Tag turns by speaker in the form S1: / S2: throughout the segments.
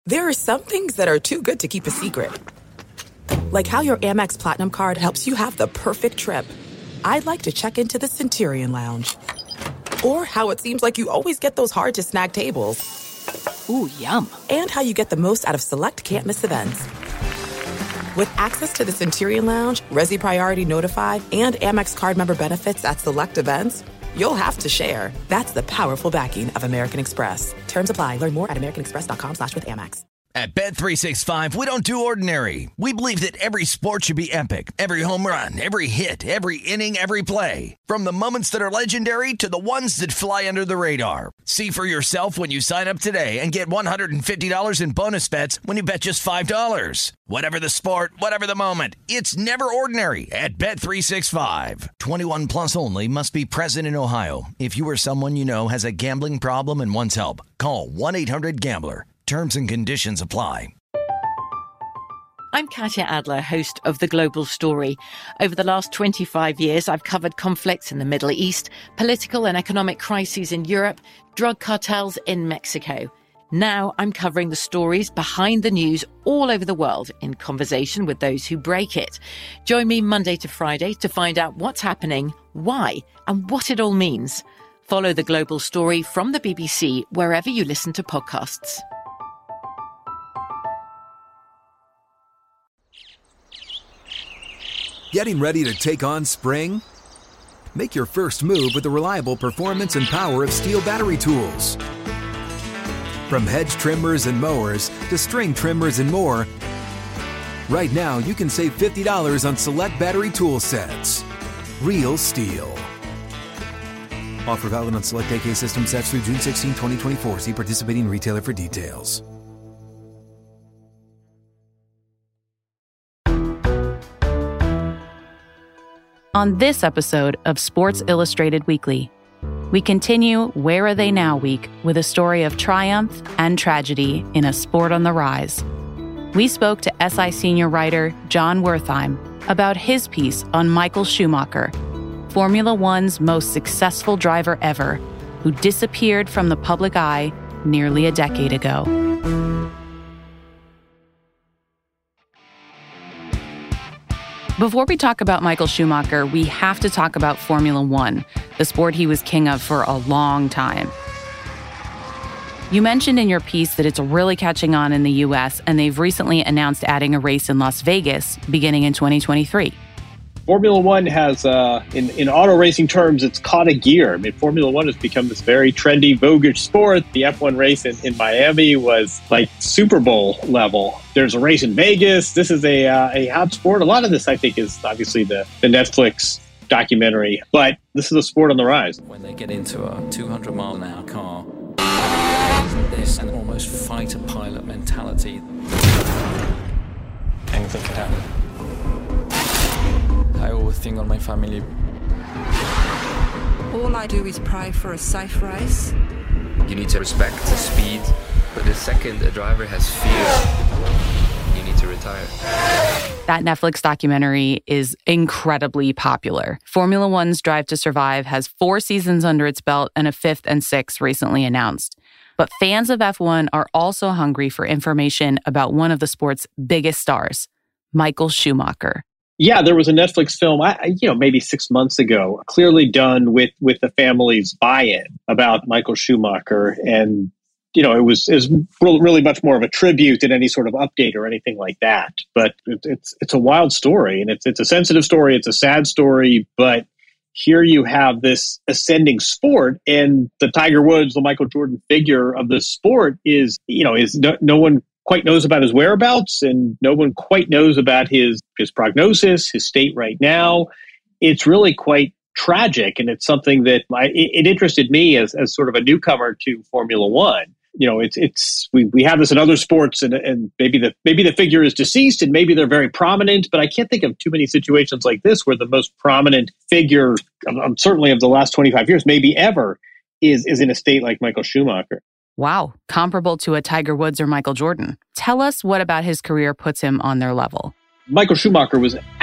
S1: There are some things that are too good to keep a secret. Like how your Amex Platinum card helps you have the perfect trip. I'd like to check into the Centurion Lounge. Or how it seems like you always get those hard-to-snag tables.
S2: Ooh, yum.
S1: And how you get the most out of select can't-miss events. With access to the Centurion Lounge, Resi Priority Notified, and Amex card member benefits at select events, you'll have to share. That's the powerful backing of American Express. Terms apply. Learn more at americanexpress.com/withAmex.
S3: At Bet365, we don't do ordinary. We believe that every sport should be epic. Every home run, every hit, every inning, every play. From the moments that are legendary to the ones that fly under the radar. See for yourself when you sign up today and get $150 in bonus bets when you bet just $5. Whatever the sport, whatever the moment, it's never ordinary at Bet365. 21 plus only. Must be present in Ohio. If you or someone you know has a gambling problem and wants help, call 1-800-GAMBLER. Terms and conditions apply.
S2: I'm Katya Adler, host of The Global Story. Over the last 25 years, I've covered conflicts in the Middle East, political and economic crises in Europe, drug cartels in Mexico. Now I'm covering the stories behind the news all over the world in conversation with those who break it. Join me Monday to Friday to find out what's happening, why, and what it all means. Follow The Global Story from the BBC wherever you listen to podcasts.
S4: Getting ready to take on spring? Make your first move with the reliable performance and power of Steel battery tools. From hedge trimmers and mowers to string trimmers and more, right now you can save $50 on select battery tool sets. Real Steel. Offer valid on select AK system sets through June 16, 2024. See participating retailer for details.
S5: On this episode of Sports Illustrated Weekly, we continue Where Are They Now Week with a story of triumph and tragedy in a sport on the rise. We spoke to SI senior writer Jon Wertheim about his piece on Michael Schumacher, Formula One's most successful driver ever, who disappeared from the public eye nearly a decade ago. Before we talk about Michael Schumacher, we have to talk about Formula One, the sport he was king of for a long time. You mentioned in your piece that it's really catching on in the U.S., and they've recently announced adding a race in Las Vegas beginning in 2023.
S6: Formula One has, in auto racing terms, it's caught a gear. I mean, Formula One has become this very trendy, voguish sport. The F1 race in Miami was like Super Bowl level. There's a race in Vegas. This is a hot sport. A lot of this, I think, is obviously the Netflix documentary, but this is a sport on the rise.
S7: When they get into a 200-mile-an-hour car, there's an almost fighter pilot mentality. Anything could happen. I always think on my family.
S8: All I do is pray for a safe race.
S9: You need to respect the speed, but the second a driver has fear, you need to retire.
S5: That Netflix documentary is incredibly popular. Formula One's Drive to Survive has 4 seasons under its belt and a 5th and 6th recently announced. But fans of F1 are also hungry for information about one of the sport's biggest stars, Michael Schumacher.
S6: Yeah, there was a Netflix film, maybe 6 months ago, clearly done with the family's buy-in about Michael Schumacher. And, it was really much more of a tribute than any sort of update or anything like that. But it's a wild story, and it's a sensitive story. It's a sad story. But here you have this ascending sport, and the Tiger Woods, the Michael Jordan figure of the sport is no one quite knows about his whereabouts, and no one quite knows about his prognosis, his state right now. It's really quite tragic, and it's something that it interested me as sort of a newcomer to Formula One. We have this in other sports, and maybe the figure is deceased, and maybe they're very prominent, but I can't think of too many situations like this where the most prominent figure, certainly of the last 25 years, maybe ever, is in a state like Michael Schumacher.
S5: Wow, comparable to a Tiger Woods or Michael Jordan. Tell us what about his career puts him on their level.
S6: Michael Schumacher was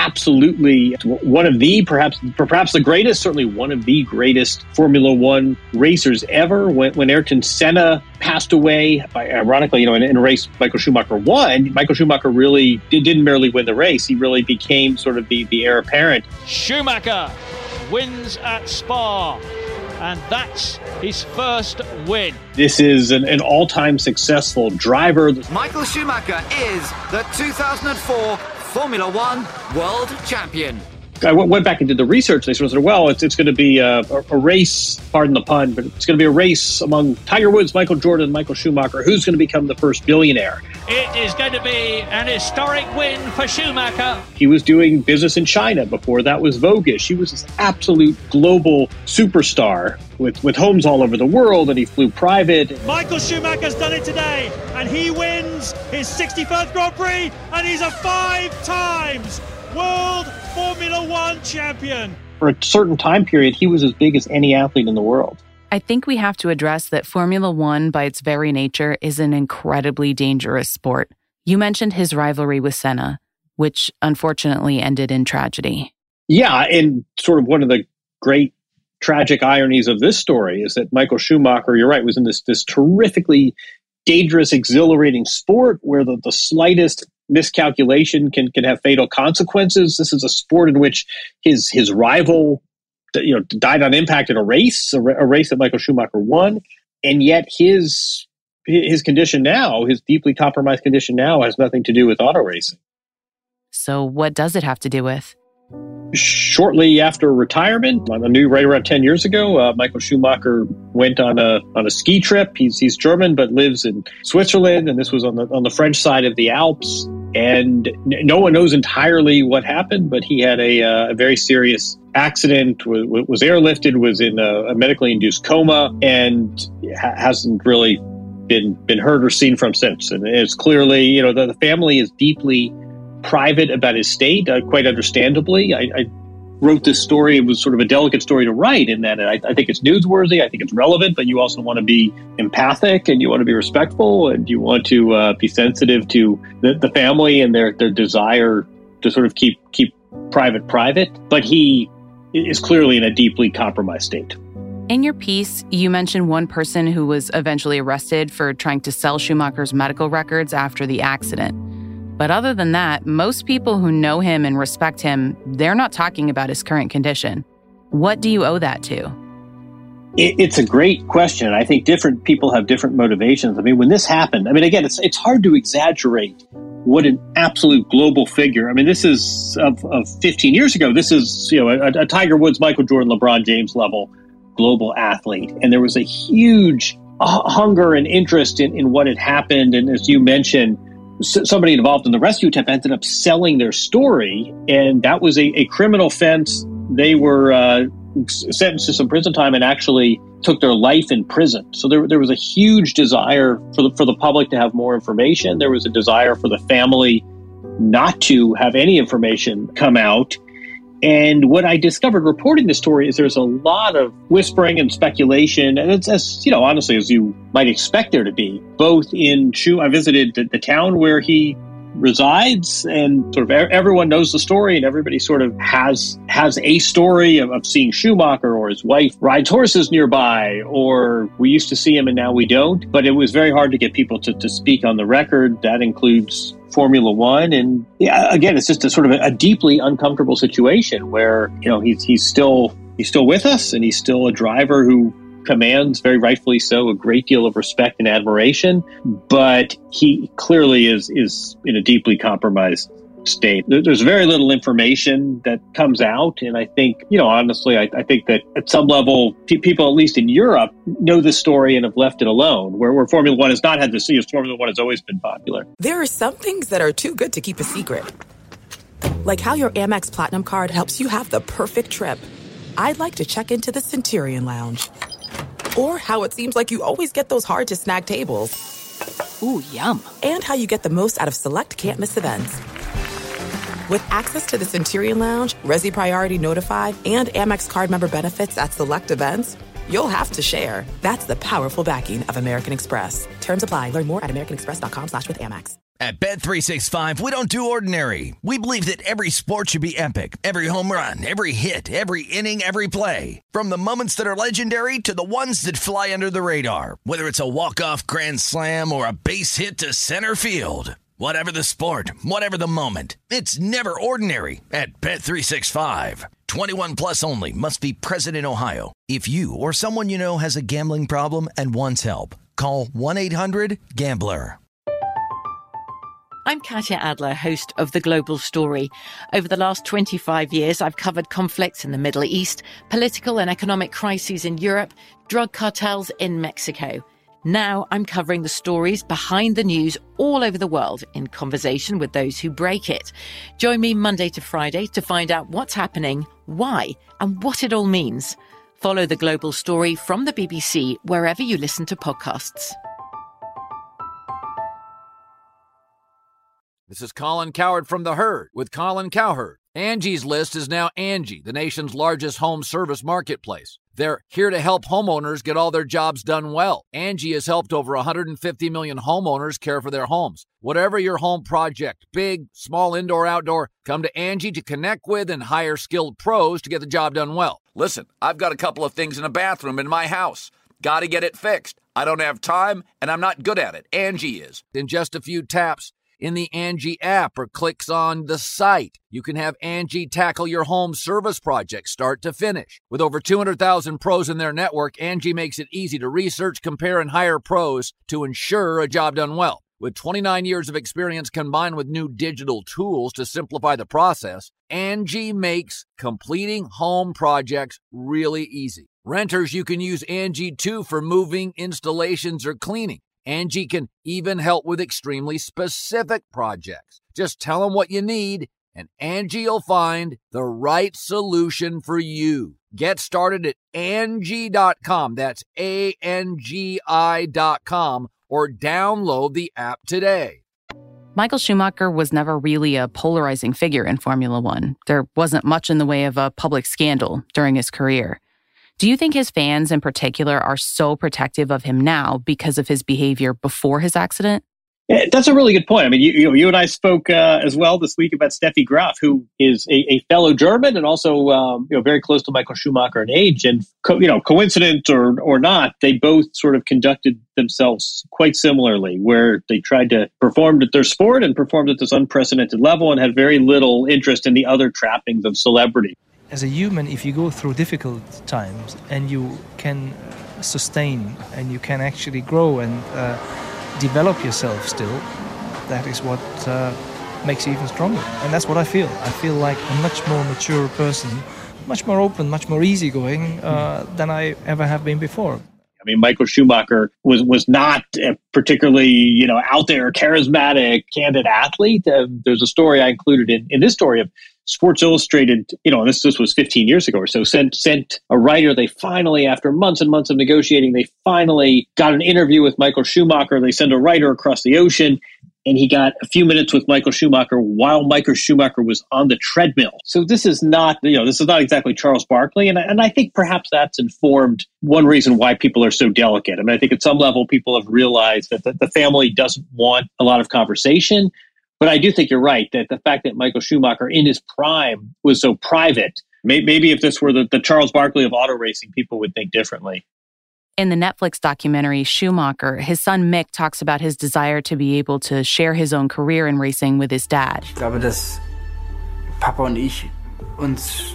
S6: absolutely one of the, perhaps the greatest, certainly one of the greatest Formula One racers ever. When Ayrton Senna passed away, ironically, in a race Michael Schumacher won, Michael Schumacher really didn't merely win the race. He really became sort of the heir apparent.
S10: Schumacher wins at Spa, and that's his first win.
S6: This is an all-time successful driver.
S11: Michael Schumacher is the 2004 Formula One World Champion.
S6: I went back and did the research. They sort of said, well, it's going to be a race, pardon the pun, but it's going to be a race among Tiger Woods, Michael Jordan, and Michael Schumacher. Who's going to become the first billionaire?
S10: It is going to be an historic win for Schumacher.
S6: He was doing business in China before that was voguish. He was this absolute global superstar with homes all over the world, and he flew private.
S10: Michael Schumacher's done it today, and he wins his 61st Grand Prix, and he's a 5 times World Formula One champion.
S6: For a certain time period, he was as big as any athlete in the world.
S5: I think we have to address that Formula One, by its very nature, is an incredibly dangerous sport. You mentioned his rivalry with Senna, which unfortunately ended in tragedy.
S6: Yeah, and sort of one of the great tragic ironies of this story is that Michael Schumacher, you're right, was in this terrifically dangerous, exhilarating sport where the slightest miscalculation can have fatal consequences. This is a sport in which his rival, died on impact in a race that Michael Schumacher won, and yet his condition now, his deeply compromised condition now, has nothing to do with auto racing.
S5: So what does it have to do with?
S6: Shortly after retirement, right around 10 years ago, Michael Schumacher went on a ski trip. He's German but lives in Switzerland, and this was on the French side of the Alps. And no one knows entirely what happened, but he had a very serious accident, was airlifted, was in a medically induced coma, and hasn't really been heard or seen from since. And it's clearly, the family is deeply private about his state, quite understandably. I wrote this story. It was sort of a delicate story to write in that I think it's newsworthy, I think it's relevant, but you also want to be empathic and you want to be respectful and you want to be sensitive to the family and their desire to sort of keep private. But he is clearly in a deeply compromised state.
S5: In your piece, you mentioned one person who was eventually arrested for trying to sell Schumacher's medical records after the accident. But other than that, most people who know him and respect him, they're not talking about his current condition. What do you owe that to?
S6: It's a great question. I think different people have different motivations. I mean, when this happened, again, it's hard to exaggerate what an absolute global figure. This is of 15 years ago. This is, a Tiger Woods, Michael Jordan, LeBron James level global athlete. And there was a huge hunger and interest in what had happened. And as you mentioned, somebody involved in the rescue attempt ended up selling their story, and that was a criminal offense. They were sentenced to some prison time and actually took their life in prison. So there was a huge desire for the public to have more information. There was a desire for the family not to have any information come out. And what I discovered reporting this story is there's a lot of whispering and speculation, and it's as honestly as you might expect there to be. Both I visited the town where he resides, and sort of everyone knows the story, and everybody sort of has a story of seeing Schumacher or his wife rides horses nearby, or we used to see him and now we don't. But it was very hard to get people to speak on the record. That includes Formula One. And again, it's just a sort of a deeply uncomfortable situation where, he's still with us, and he's still a driver who commands, very rightfully so, a great deal of respect and admiration, but he clearly is in a deeply compromised state. There's very little information that comes out, and I think, honestly, I think that at some level, people, at least in Europe, know this story and have left it alone, where Formula One has not had this. Formula One has always been popular.
S1: There are some things that are too good to keep a secret, like how your Amex Platinum card helps you have the perfect trip. I'd like to check into the Centurion Lounge. Or how it seems like you always get those hard-to-snag tables.
S2: Ooh, yum.
S1: And how you get the most out of select can't-miss events. With access to the Centurion Lounge, Resi Priority Notified, and Amex card member benefits at select events, you'll have to share. That's the powerful backing of American Express. Terms apply. Learn more at americanexpress.com/withAmex.
S3: At Bet365, we don't do ordinary. We believe that every sport should be epic. Every home run, every hit, every inning, every play. From the moments that are legendary to the ones that fly under the radar. Whether it's a walk-off grand slam or a base hit to center field. Whatever the sport, whatever the moment. It's never ordinary at Bet365. 21 plus only. Must be present in Ohio. If you or someone you know has a gambling problem and wants help, call 1-800-GAMBLER.
S2: I'm Katya Adler, host of The Global Story. Over the last 25 years, I've covered conflicts in the Middle East, political and economic crises in Europe, drug cartels in Mexico. Now I'm covering the stories behind the news all over the world in conversation with those who break it. Join me Monday to Friday to find out what's happening, why, and what it all means. Follow The Global Story from the BBC wherever you listen to podcasts.
S12: This is Colin Cowherd from The Herd with Colin Cowherd. Angie's List is now Angie, the nation's largest home service marketplace. They're here to help homeowners get all their jobs done well. Angie has helped over 150 million homeowners care for their homes. Whatever your home project, big, small, indoor, outdoor, come to Angie to connect with and hire skilled pros to get the job done well. Listen, I've got a couple of things in a bathroom in my house. Got to get it fixed. I don't have time, and I'm not good at it. Angie is. In just a few taps, in the Angie app or clicks on the site, you can have Angie tackle your home service project start to finish. With over 200,000 pros in their network, Angie makes it easy to research, compare, and hire pros to ensure a job done well. With 29 years of experience combined with new digital tools to simplify the process, Angie makes completing home projects really easy. Renters, you can use Angie too for moving, installations, or cleaning. Angie can even help with extremely specific projects. Just tell them what you need, and Angie will find the right solution for you. Get started at Angie.com. That's ANGI.com, or download the app today.
S5: Michael Schumacher was never really a polarizing figure in Formula One. There wasn't much in the way of a public scandal during his career. Do you think his fans in particular are so protective of him now because of his behavior before his accident?
S6: Yeah, that's a really good point. I mean, you and I spoke as well this week about Steffi Graf, who is a fellow German and also very close to Michael Schumacher in age. And coincident or not, they both sort of conducted themselves quite similarly, where they tried to perform at their sport and performed at this unprecedented level and had very little interest in the other trappings of celebrity.
S13: As a human, if you go through difficult times and you can sustain and you can actually grow and develop yourself still, that is what makes you even stronger. And that's what I feel. I feel like a much more mature person, much more open, much more easygoing than I ever have been before.
S6: I mean, Michael Schumacher was not a particularly, out there, charismatic, candid athlete. There's a story I included in this story of Sports Illustrated, and this was 15 years ago or so, sent a writer. They finally, after months and months of negotiating, they finally got an interview with Michael Schumacher. They sent a writer across the ocean, and he got a few minutes with Michael Schumacher while Michael Schumacher was on the treadmill. So this is not exactly Charles Barkley. And I think perhaps that's informed one reason why people are so delicate. I mean, I think at some level, people have realized that the family doesn't want a lot of conversation. But I do think you're right that the fact that Michael Schumacher in his prime was so private, maybe if this were the Charles Barkley of auto racing, people would think differently.
S5: In the Netflix documentary Schumacher, his son Mick talks about his desire to be able to share his own career in racing with his dad.
S14: Ich glaube, dass Papa und ich uns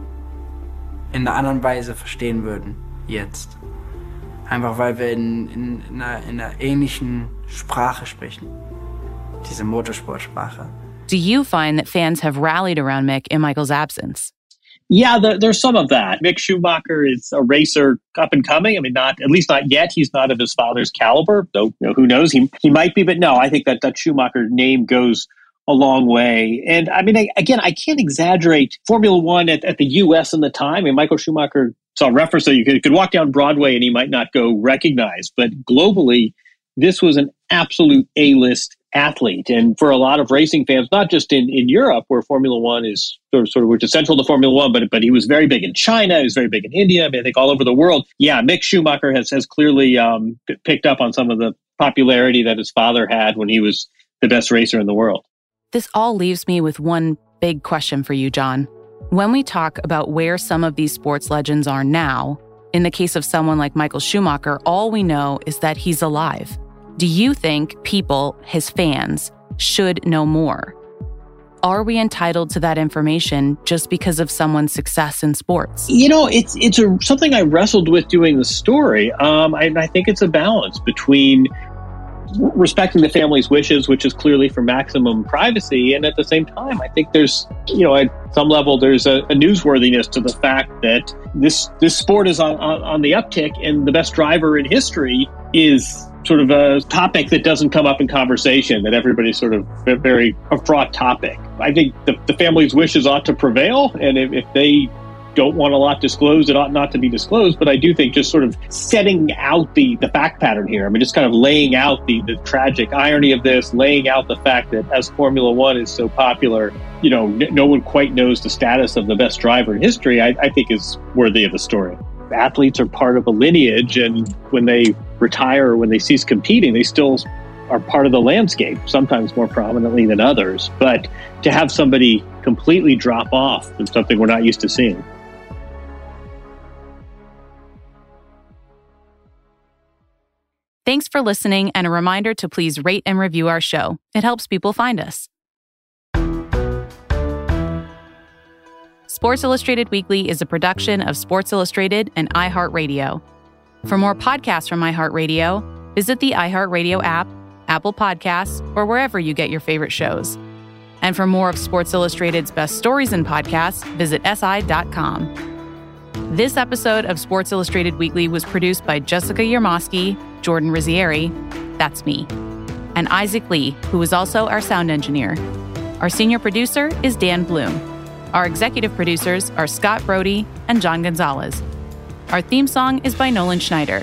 S14: in einer anderen Weise verstehen würden jetzt. Einfach weil wir in einer ähnlichen Sprache sprechen. Diese Motorsportsprache.
S5: Do you find that fans have rallied around Mick in Michael's absence?
S6: Yeah, there's some of that. Mick Schumacher is a racer up and coming. I mean, at least not yet. He's not of his father's caliber, though who knows? He might be, but no, I think that Schumacher name goes a long way. And I mean, again, I can't exaggerate Formula One at the U.S. in the time. I mean, Michael Schumacher saw reference that you could walk down Broadway and he might not go recognized, but globally, this was an absolute A-list athlete. And for a lot of racing fans, not just in Europe, where Formula One is sort of which is central to Formula One, but he was very big in China, he was very big in India, I mean, I think all over the world. Yeah, Mick Schumacher has clearly picked up on some of the popularity that his father had when he was the best racer in the world.
S5: This all leaves me with one big question for you, John. When we talk about where some of these sports legends are now, in the case of someone like Michael Schumacher, all we know is that he's alive. Do you think people, his fans, should know more? Are we entitled to that information just because of someone's success in sports?
S6: It's something I wrestled with doing the story. I think it's a balance between respecting the family's wishes, which is clearly for maximum privacy, and at the same time, I think there's, at some level, there's a newsworthiness to the fact that this sport is on the uptick, and the best driver in history is sort of a topic that doesn't come up in conversation, that everybody's sort of very a fraught topic. I think the family's wishes ought to prevail, and if they don't want a lot disclosed, it ought not to be disclosed. But I do think just sort of setting out the fact pattern here, just kind of laying out the tragic irony of this, laying out the fact that as Formula One is so popular, no one quite knows the status of the best driver in history, I think is worthy of a story. Athletes are part of a lineage, and when they retire or when they cease competing, they still are part of the landscape, sometimes more prominently than others. But to have somebody completely drop off is something we're not used to seeing.
S5: Thanks for listening, and a reminder to please rate and review our show. It helps people find us. Sports Illustrated Weekly is a production of Sports Illustrated and iHeartRadio. For more podcasts from iHeartRadio, visit the iHeartRadio app, Apple Podcasts, or wherever you get your favorite shows. And for more of Sports Illustrated's best stories and podcasts, visit si.com. This episode of Sports Illustrated Weekly was produced by Jessica Yermosky, Jordan Rizzieri, that's me, and Isaac Lee, who is also our sound engineer. Our senior producer is Dan Bloom. Our executive producers are Scott Brody and John Gonzalez. Our theme song is by Nolan Schneider.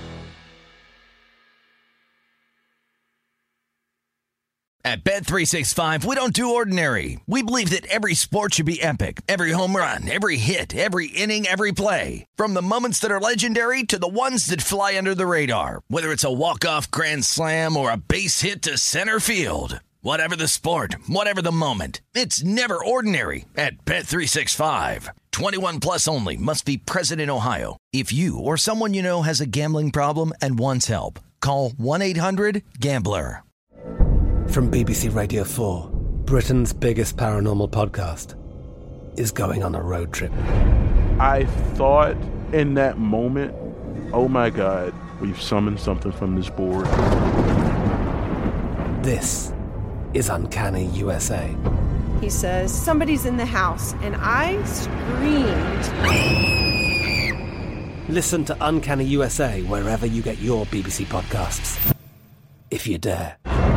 S3: At Bet365, we don't do ordinary. We believe that every sport should be epic. Every home run, every hit, every inning, every play. From the moments that are legendary to the ones that fly under the radar. Whether it's a walk-off grand slam or a base hit to center field. Whatever the sport, whatever the moment. It's never ordinary at Bet365. 21 plus only. Must be present in Ohio. If you or someone you know has a gambling problem and wants help, call 1-800-GAMBLER.
S15: From BBC Radio 4, Britain's biggest paranormal podcast is going on a road trip.
S16: I thought in that moment, oh my God, we've summoned something from this board.
S15: This is Uncanny USA.
S17: He says, somebody's in the house, and I screamed.
S15: Listen to Uncanny USA wherever you get your BBC podcasts, if you dare.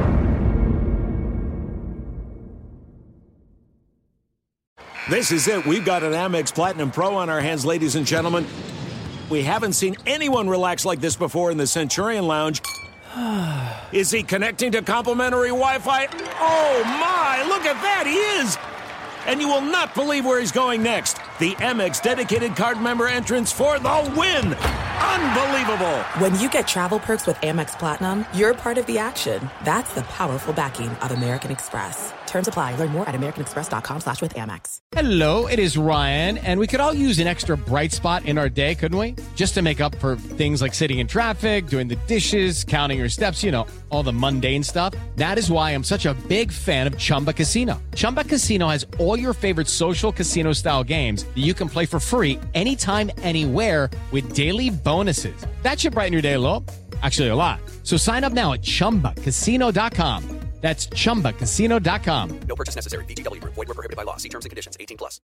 S18: This is it. We've got an Amex Platinum Pro on our hands, ladies and gentlemen. We haven't seen anyone relax like this before in the Centurion Lounge. Is he connecting to complimentary Wi-Fi? Oh, my! Look at that! He is! And you will not believe where he's going next. The Amex dedicated card member entrance for the win! Unbelievable!
S1: When you get travel perks with Amex Platinum, you're part of the action. That's the powerful backing of American Express. Terms apply. Learn more at americanexpress.com/withAmex.
S19: Hello, it is Ryan, and we could all use an extra bright spot in our day, couldn't we? Just to make up for things like sitting in traffic, doing the dishes, counting your steps, all the mundane stuff. That is why I'm such a big fan of Chumba Casino. Chumba Casino has all your favorite social casino-style games that you can play for free anytime, anywhere with daily bonuses. That should brighten your day a little. Actually, a lot. So sign up now at ChumbaCasino.com. That's ChumbaCasino.com.
S20: No purchase necessary. VGW Group. Void where prohibited by law. See terms and conditions. 18+.